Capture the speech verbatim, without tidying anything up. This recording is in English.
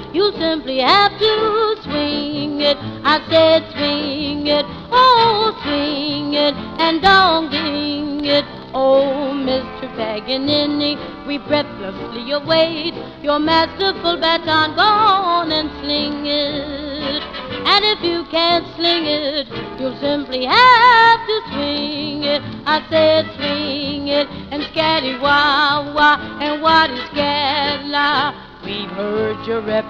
You simply have to swing it. I said swing it, oh swing it, and don't ding it. Oh, Mister Paganini, we breathlessly await your masterful baton. Go on and sling it. And if you can't sling it, you'll simply have to swing it. I said swing it, and scatty wah wah, and what is scatla? We've heard your rep.